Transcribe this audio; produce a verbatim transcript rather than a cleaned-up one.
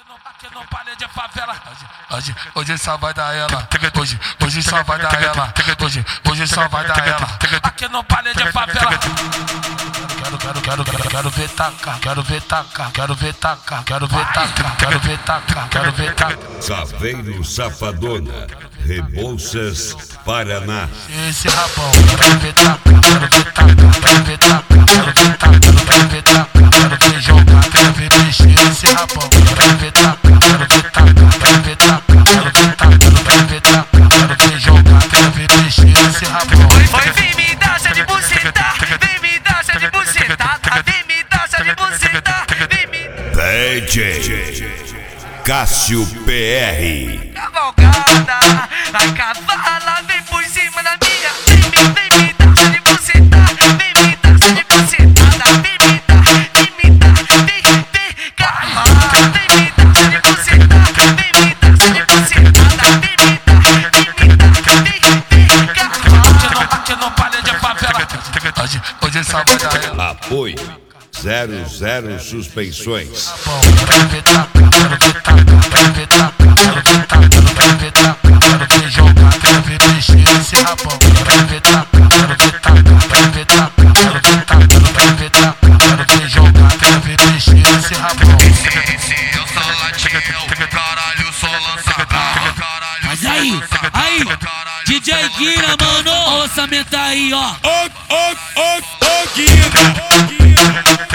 Aqui no palha de favela. Hoje, hoje só vai dar ela. Hoje, hoje só vai dar ela. Hoje, hoje só vai dar ela. Aqui no palha de favela. Quero, quero, quero, quero, quero ver tacar. Quero ver tacar. Quero ver tacar. Quero ver tacar. Quero ver tacar. Quero ver tacar. Saveiro Safadona, Rebouças, Paraná. Esse rabão. Quero ver tacar. Quero ver tacar. Quero ver tacar. Quero ver tacar. Quero ver tacar. Quero ver jogar. Quero ver mexer esse rabão. Quero ver tacar. Quero ver tacar. Quero ver tacar. Quero ver tacar. Quero ver tacar. Quero ver jogar. Quero ver mexer esse rabão. Oi, vem me dar essa de buceta. Vem me dar essa de bucetada. Vem me dar essa de buceta. Vem me D J Cássio P R. cavalgada. A cavala vem por cima da minha. Vem me, vem me dar essa de buceta. Vem me dar essa de bucetada. Vem me dar, vem me dar, vem, vem, cavala. Vem me dar essa de buceta. Vem me dar essa de bucetada. Vem me dar, vem me dar, vem, vem, cavala. Aqui no palha de favela. Hoje, hoje só vai dar ela. Apoio zero zero Suspensões. Quero ver tacar. Quero ver tacar. Quero ver tacar. Quero ver tacar. Quero ver tacar. Quero ver jogar. Quero ver mexer esse rabão. Quero ver tacar. Quero ver tacar. Quero ver tacar. Quero ver tacar. Quero ver tacar. Quero ver jogar. Quero ver mexer esse rabão. Esse eu sou latino, caralho, sou lançador. Mas aí, aí, D J Guina, mano, o orçamento aí, ó. Ô, ô, ô, ô, Guina.